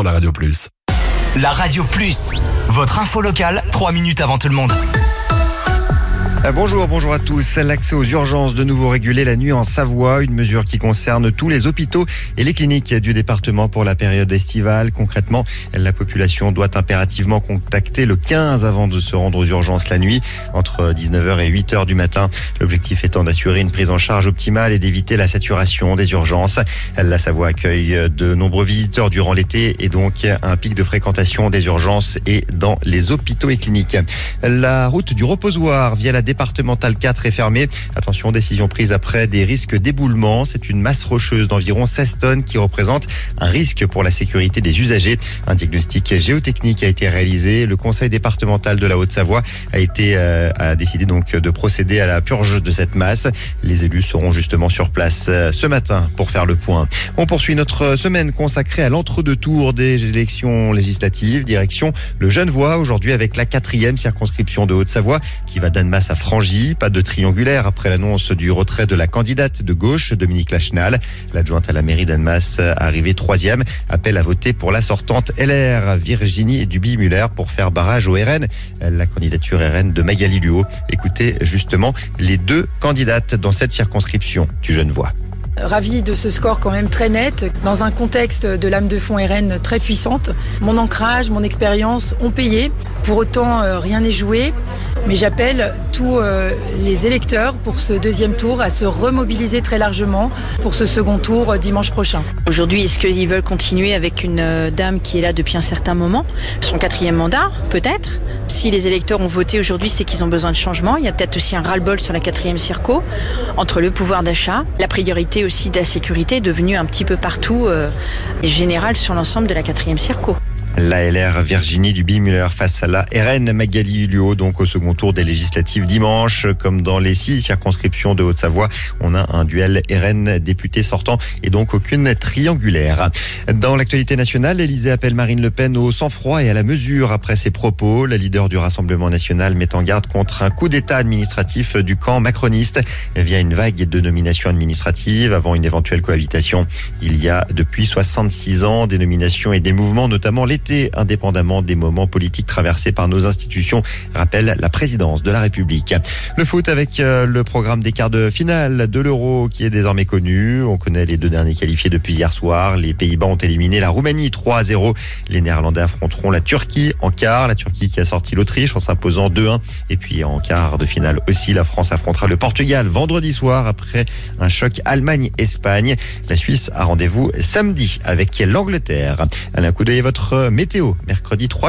sur la Radio Plus. La Radio Plus, votre info locale, 3 minutes avant tout le monde. Bonjour à tous. L'accès aux urgences de nouveau régulé la nuit en Savoie, une mesure qui concerne tous les hôpitaux et les cliniques du département pour la période estivale. Concrètement, la population doit impérativement contacter le 15 avant de se rendre aux urgences la nuit, entre 19h et 8h du matin. L'objectif étant d'assurer une prise en charge optimale et d'éviter la saturation des urgences. La Savoie accueille de nombreux visiteurs durant l'été et donc un pic de fréquentation des urgences et dans les hôpitaux et cliniques. La route du reposoir via la départementale 4 est fermée. Attention, décision prise après des risques d'éboulement. C'est une masse rocheuse d'environ 16 tonnes qui représente un risque pour la sécurité des usagers. Un diagnostic géotechnique a été réalisé. Le conseil départemental de la Haute-Savoie a décidé donc de procéder à la purge de cette masse. Les élus seront justement sur place ce matin pour faire le point. On poursuit notre semaine consacrée à l'entre-deux-tours des élections législatives. Direction le Genevois aujourd'hui avec la 4e circonscription de Haute-Savoie qui va d'Annemasse à Frangy. Pas de triangulaire après l'annonce du retrait de la candidate de gauche, Dominique Lachenal. L'adjointe à la mairie d'Annemasse, arrivée 3e, appelle à voter pour la sortante LR, Virginie Duby-Muller, pour faire barrage au RN, la candidature RN de Magali Luot. Écoutez justement les deux candidates dans cette circonscription du Genevois. Ravi de ce score quand même très net, dans un contexte de lame de fond RN très puissante. Mon ancrage, mon expérience ont payé. Pour autant, rien n'est joué. Mais j'appelle tous les électeurs pour ce deuxième tour à se remobiliser très largement pour ce second tour dimanche prochain. Aujourd'hui, est-ce qu'ils veulent continuer avec une dame qui est là depuis un certain moment? Son 4e mandat, peut-être. Si les électeurs ont voté aujourd'hui, c'est qu'ils ont besoin de changement. Il y a peut-être aussi un ras-le-bol sur la 4e circo, entre le pouvoir d'achat, la priorité aussi de la sécurité est devenue un petit peu partout générale sur l'ensemble de la 4e circo. La LR Virginie Duby-Muller face à la RN Magali Luot, donc au second tour des législatives dimanche. Comme dans les 6 circonscriptions de Haute-Savoie, on a un duel RN député sortant et donc aucune triangulaire. Dans l'actualité nationale, l'Élysée appelle Marine Le Pen au sang-froid et à la mesure après ses propos. La leader du Rassemblement national met en garde contre un coup d'état administratif du camp macroniste via une vague de nominations administratives avant une éventuelle cohabitation. Il y a depuis 66 ans des nominations et des mouvements, notamment l'été, indépendamment des moments politiques traversés par nos institutions, rappelle la présidence de la République. Le foot avec le programme des quarts de finale de l'Euro qui est désormais connu. On connaît les 2 derniers qualifiés depuis hier soir. Les Pays-Bas ont éliminé la Roumanie 3-0. Les Néerlandais affronteront la Turquie en quart. La Turquie qui a sorti l'Autriche en s'imposant 2-1. Et puis en quart de finale aussi, la France affrontera le Portugal vendredi soir après un choc Allemagne-Espagne. La Suisse a rendez-vous samedi avec l'Angleterre. Allez, un coup d'œil à votre météo, mercredi 3